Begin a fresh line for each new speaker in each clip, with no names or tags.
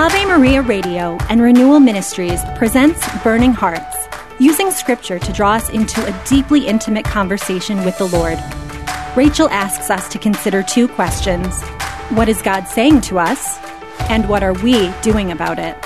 Ave Maria Radio and Renewal Ministries presents Burning Hearts, using scripture to draw us into a deeply intimate conversation with the Lord. Rachel asks us to consider two questions. What is God saying to us? And what are we doing about it?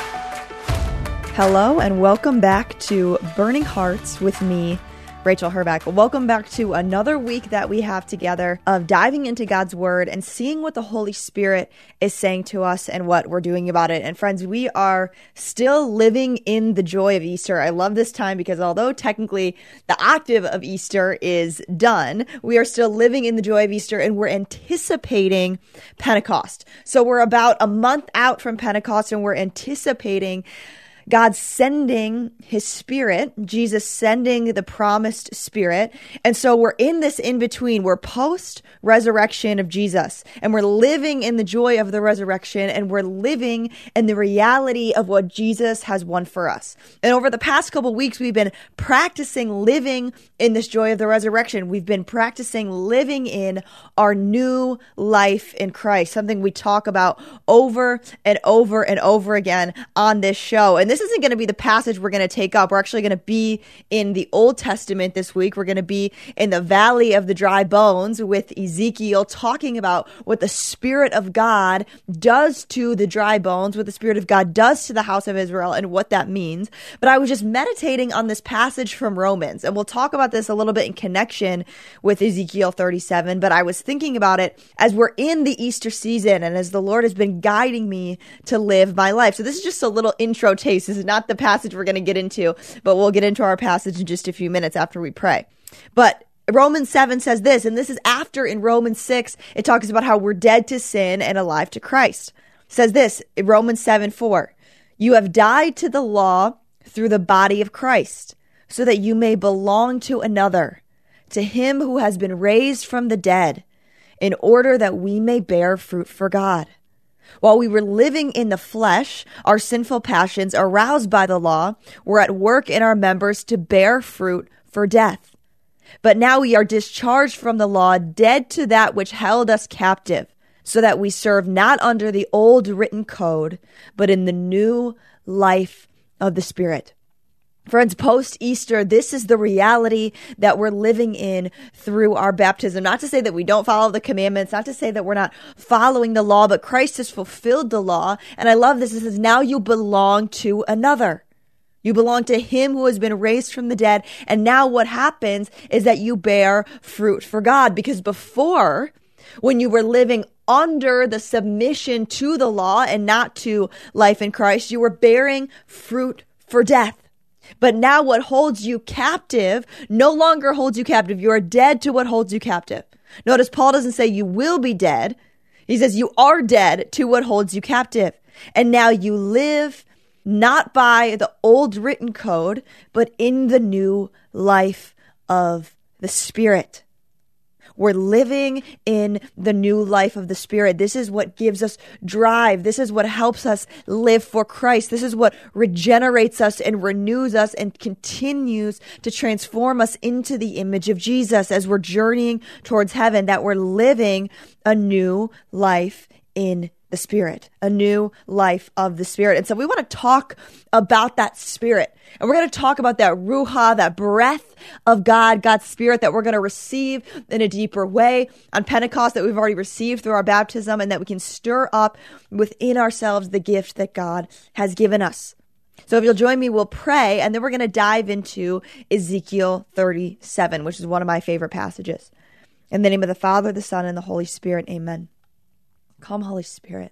Hello and welcome back to Burning Hearts with me, Rachel Herbeck. Welcome back to another week that we have together of diving into God's Word and seeing what the Holy Spirit is saying to us and what we're doing about it. And friends, we are still living in the joy of Easter. I love this time because although technically the octave of Easter is done, we are still living in the joy of Easter and we're anticipating Pentecost. So we're about a month out from Pentecost and we're anticipating God sending his Spirit, Jesus sending the promised Spirit. And so we're in this in-between. We're post-resurrection of Jesus. And we're living in the joy of the resurrection. And we're living in the reality of what Jesus has won for us. And over the past couple of weeks, we've been practicing living in this joy of the resurrection. We've been practicing living in our new life in Christ, something we talk about over and over and over again on this show. And this isn't going to be the passage we're going to take up. We're actually going to be in the Old Testament this week. We're going to be in the Valley of the Dry Bones with Ezekiel talking about what the Spirit of God does to the dry bones, what the Spirit of God does to the house of Israel, and what that means. But I was just meditating on this passage from Romans, and we'll talk about this a little bit in connection with Ezekiel 37, but I was thinking about it as we're in the Easter season and as the Lord has been guiding me to live my life. So this is just a little intro taste. This is not the passage we're going to get into, but we'll get into our passage in just a few minutes after we pray. But Romans 7 says this, and this is after in Romans 6, it talks about how we're dead to sin and alive to Christ. It says this in Romans 7:4, you have died to the law through the body of Christ, so that you may belong to another, to him who has been raised from the dead, in order that we may bear fruit for God. While we were living in the flesh, our sinful passions aroused by the law were at work in our members to bear fruit for death. But now we are discharged from the law, dead to that which held us captive, so that we serve not under the old written code, but in the new life of the Spirit. Friends, post-Easter, this is the reality that we're living in through our baptism. Not to say that we don't follow the commandments, not to say that we're not following the law, but Christ has fulfilled the law. And I love this. It says, now you belong to another. You belong to him who has been raised from the dead. And now what happens is that you bear fruit for God. Because before, when you were living under the submission to the law and not to life in Christ, you were bearing fruit for death. But now what holds you captive no longer holds you captive. You are dead to what holds you captive. Notice Paul doesn't say you will be dead. He says you are dead to what holds you captive. And now you live not by the old written code, but in the new life of the Spirit. We're living in the new life of the Spirit. This is what gives us drive. This is what helps us live for Christ. This is what regenerates us and renews us and continues to transform us into the image of Jesus as we're journeying towards heaven, that we're living a new life in the Spirit, a new life of the Spirit. And so we want to talk about that Spirit. And we're going to talk about that Ruha, that breath of God, God's Spirit that we're going to receive in a deeper way on Pentecost, that we've already received through our baptism, and that we can stir up within ourselves the gift that God has given us. So if you'll join me, we'll pray, and then we're going to dive into Ezekiel 37, which is one of my favorite passages. In the name of the Father, the Son, and the Holy Spirit, amen. Come, Holy Spirit.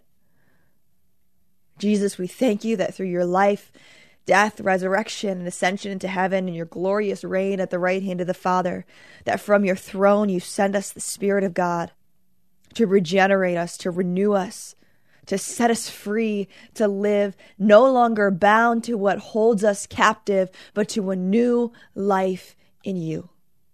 Jesus, we thank you that through your life, death, resurrection, and ascension into heaven, and your glorious reign at the right hand of the Father, that from your throne you send us the Spirit of God to regenerate us, to renew us, to set us free, to live no longer bound to what holds us captive, but to a new life in you.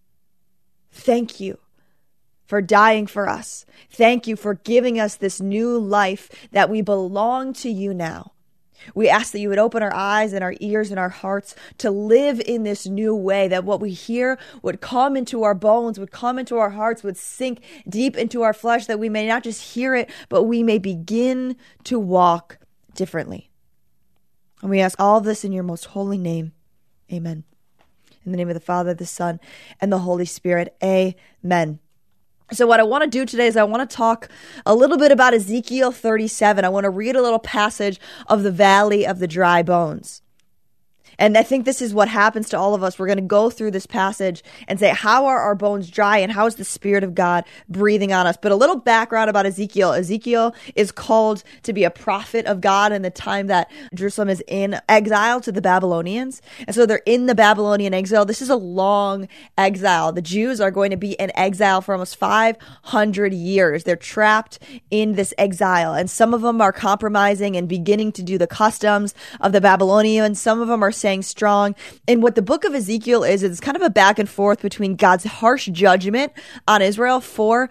Thank you for dying for us. Thank you for giving us this new life, that we belong to you now. We ask that you would open our eyes and our ears and our hearts to live in this new way, that what we hear would come into our bones, would come into our hearts, would sink deep into our flesh, that we may not just hear it, but we may begin to walk differently. And we ask all of this in your most holy name. Amen. In the name of the Father, the Son, and the Holy Spirit. Amen. So what I want to do today is I want to talk a little bit about Ezekiel 37. I want to read a little passage of the Valley of the Dry Bones. And I think this is what happens to all of us. We're going to go through this passage and say, how are our bones dry and how is the Spirit of God breathing on us? But a little background about Ezekiel. Ezekiel is called to be a prophet of God in the time that Jerusalem is in exile to the Babylonians. And so they're in the Babylonian exile. This is a long exile. The Jews are going to be in exile for almost 500 years. They're trapped in this exile. And some of them are compromising and beginning to do the customs of the Babylonians. Some of them are staying strong. And what the book of Ezekiel is, it's kind of a back and forth between God's harsh judgment on Israel for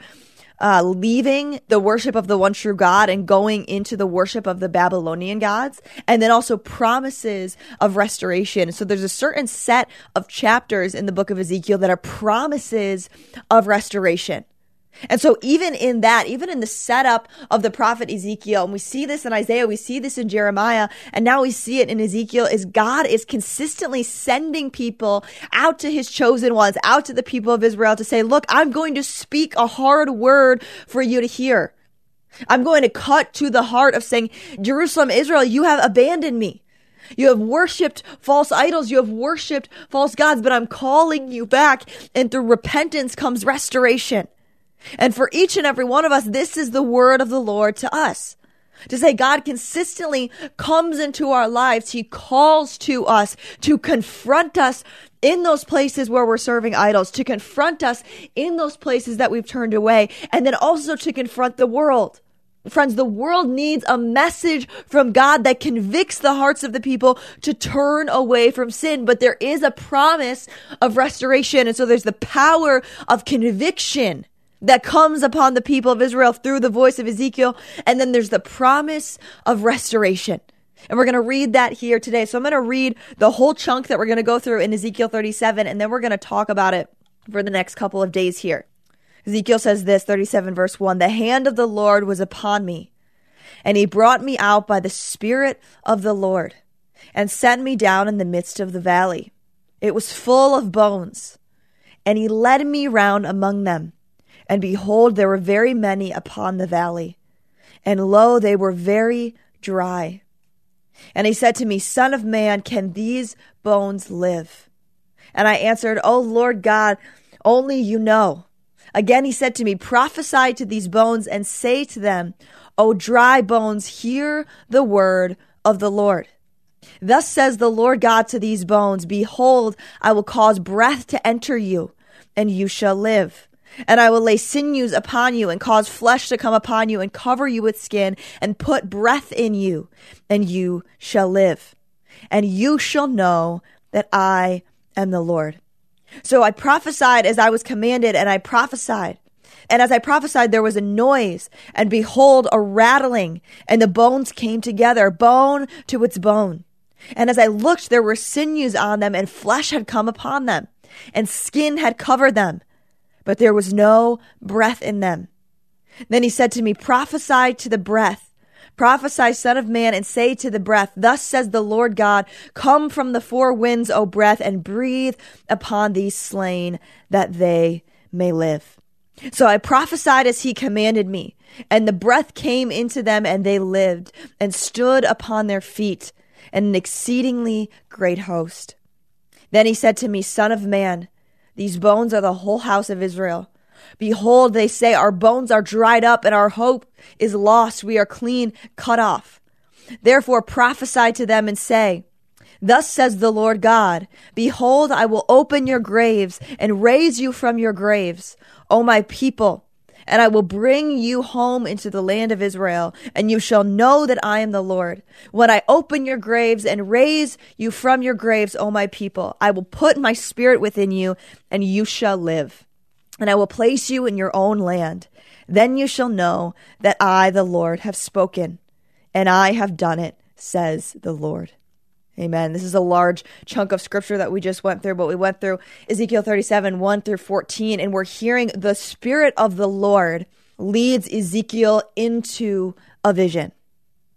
leaving the worship of the one true God and going into the worship of the Babylonian gods, and then also promises of restoration. So there's a certain set of chapters in the book of Ezekiel that are promises of restoration. And so even in that, even in the setup of the prophet Ezekiel, and we see this in Isaiah, we see this in Jeremiah, and now we see it in Ezekiel, is God is consistently sending people out to his chosen ones, out to the people of Israel to say, look, I'm going to speak a hard word for you to hear. I'm going to cut to the heart of saying, Jerusalem, Israel, you have abandoned me. You have worshipped false idols. You have worshipped false gods, but I'm calling you back. And through repentance comes restoration. And for each and every one of us, this is the word of the Lord to us. To say God consistently comes into our lives. He calls to us to confront us in those places where we're serving idols, to confront us in those places that we've turned away, and then also to confront the world. Friends, the world needs a message from God that convicts the hearts of the people to turn away from sin. But there is a promise of restoration. And so there's the power of conviction that comes upon the people of Israel through the voice of Ezekiel. And then there's the promise of restoration. And we're going to read that here today. So I'm going to read the whole chunk that we're going to go through in Ezekiel 37, and then we're going to talk about it for the next couple of days here. Ezekiel says this, 37 verse 1, "The hand of the Lord was upon me, and he brought me out by the Spirit of the Lord, and set me down in the midst of the valley. It was full of bones, and he led me round among them. And behold, there were very many upon the valley, and lo, they were very dry. And he said to me, Son of man, can these bones live? And I answered, O Lord God, only you know. Again he said to me, Prophesy to these bones and say to them, O dry bones, hear the word of the Lord. Thus says the Lord God to these bones, Behold, I will cause breath to enter you, and you shall live. And I will lay sinews upon you and cause flesh to come upon you and cover you with skin and put breath in you, and you shall live. And you shall know that I am the Lord. So I prophesied as I was commanded, and I prophesied. And as I prophesied, there was a noise, and behold, a rattling, and the bones came together, bone to its bone. And as I looked, there were sinews on them, and flesh had come upon them, and skin had covered them. But there was no breath in them. Then he said to me, Prophesy to the breath. Prophesy, Son of man, and say to the breath, Thus says the Lord God, Come from the four winds, O breath, and breathe upon these slain, that they may live. So I prophesied as he commanded me, and the breath came into them, and they lived, and stood upon their feet, an exceedingly great host. Then he said to me, Son of man, these bones are the whole house of Israel. Behold, they say, Our bones are dried up, and our hope is lost. We are clean cut off. Therefore prophesy to them and say, Thus says the Lord God, Behold, I will open your graves and raise you from your graves, O my people, and I will bring you home into the land of Israel, and you shall know that I am the Lord. When I open your graves and raise you from your graves, O my people, I will put my spirit within you, and you shall live. And I will place you in your own land. Then you shall know that I, the Lord, have spoken, and I have done it, says the Lord. Amen. This is a large chunk of scripture that we just went through, but we went through Ezekiel 37, 1 through 14, and we're hearing the Spirit of the Lord leads Ezekiel into a vision.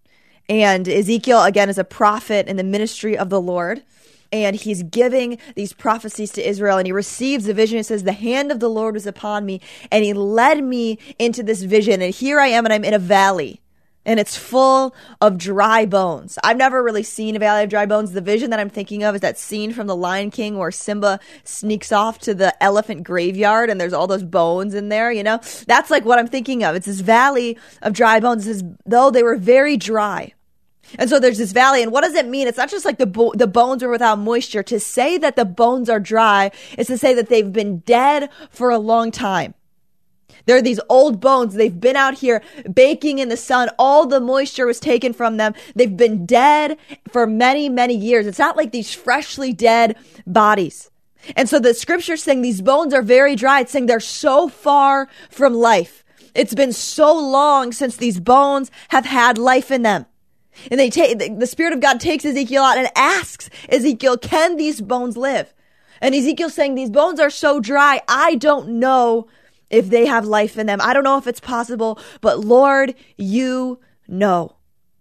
And Ezekiel, again, is a prophet in the ministry of the Lord. And he's giving these prophecies to Israel, and he receives a vision. It says, the hand of the Lord was upon me, and he led me into this vision. And here I am, and I'm in a valley, and it's full of dry bones. I've never really seen a valley of dry bones. The vision that I'm thinking of is that scene from The Lion King where Simba sneaks off to the elephant graveyard, and there's all those bones in there, you know? That's like what I'm thinking of. It's this valley of dry bones, as though they were very dry. And so there's this valley, and what does it mean? It's not just like the bones are without moisture. To say that the bones are dry is to say that they've been dead for a long time. They're these old bones. They've been out here baking in the sun. All the moisture was taken from them. They've been dead for many, many years. It's not like these freshly dead bodies. And so the scripture's saying these bones are very dry. It's saying they're so far from life. It's been so long since these bones have had life in them. And the Spirit of God takes Ezekiel out and asks Ezekiel, can these bones live? And Ezekiel's saying, these bones are so dry, I don't know if they have life in them. I don't know if it's possible, but Lord, you know.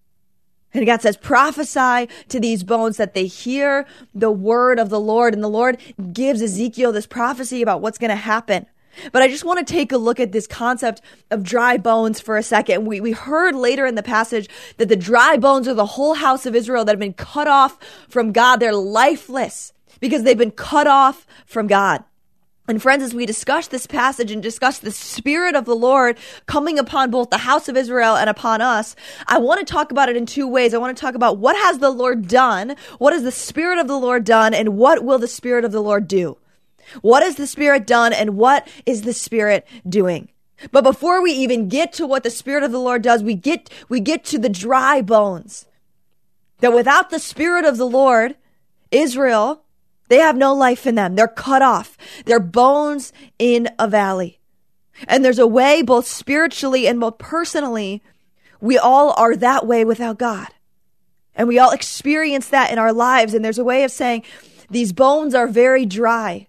And God says, prophesy to these bones that they hear the word of the Lord. And the Lord gives Ezekiel this prophecy about what's going to happen. But I just want to take a look at this concept of dry bones for a second. We heard later in the passage that the dry bones are the whole house of Israel that have been cut off from God. They're lifeless because they've been cut off from God. And friends, as we discuss this passage and discuss the Spirit of the Lord coming upon both the house of Israel and upon us, I want to talk about it in two ways. I want to talk about what has the Lord done, what has the Spirit of the Lord done, and what will the Spirit of the Lord do? What has the Spirit done, and what is the Spirit doing? But before we even get to what the Spirit of the Lord does, we get to the dry bones. That without the Spirit of the Lord, Israel, they have no life in them. They're cut off. They're bones in a valley. And there's a way, both spiritually and both personally, we all are that way without God. And we all experience that in our lives. And there's a way of saying, these bones are very dry.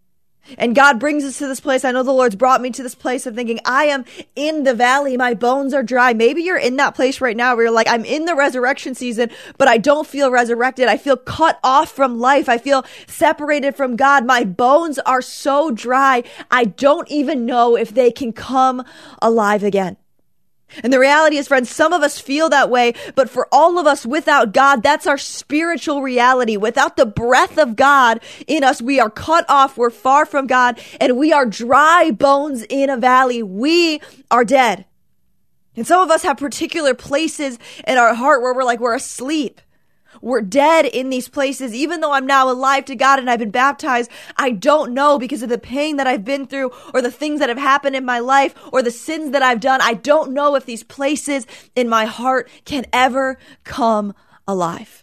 And God brings us to this place. I know the Lord's brought me to this place of thinking, I am in the valley. My bones are dry. Maybe you're in that place right now where you're like, I'm in the resurrection season, but I don't feel resurrected. I feel cut off from life. I feel separated from God. My bones are so dry. I don't even know if they can come alive again. And the reality is, friends, some of us feel that way, but for all of us without God, that's our spiritual reality. Without the breath of God in us, we are cut off, we're far from God, and we are dry bones in a valley. We are dead. And some of us have particular places in our heart where we're asleep. We're dead in these places. Even though I'm now alive to God and I've been baptized, I don't know, because of the pain that I've been through or the things that have happened in my life or the sins that I've done. I don't know if these places in my heart can ever come alive.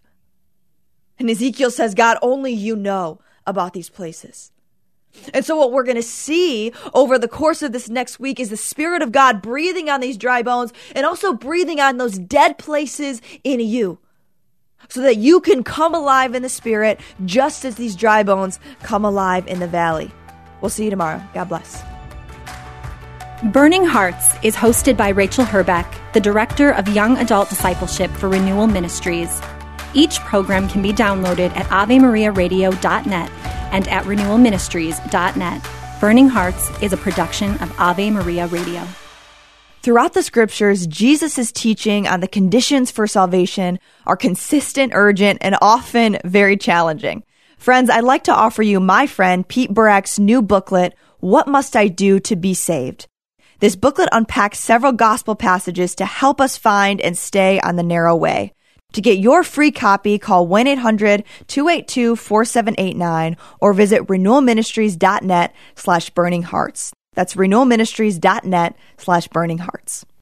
And Ezekiel says, God, only you know about these places. And so what we're going to see over the course of this next week is the Spirit of God breathing on these dry bones and also breathing on those dead places in you, so that you can come alive in the Spirit just as these dry bones come alive in the valley. We'll see you tomorrow. God bless.
Burning Hearts is hosted by Rachel Herbeck, the Director of Young Adult Discipleship for Renewal Ministries. Each program can be downloaded at AveMariaRadio.net and at RenewalMinistries.net. Burning Hearts is a production of Ave Maria Radio.
Throughout the scriptures, Jesus' teaching on the conditions for salvation are consistent, urgent, and often very challenging. Friends, I'd like to offer you my friend Pete Burak's new booklet, What Must I Do to Be Saved? This booklet unpacks several gospel passages to help us find and stay on the narrow way. To get your free copy, call 1-800-282-4789 or visit renewalministries.net/burninghearts. That's renewalministries.net/burninghearts.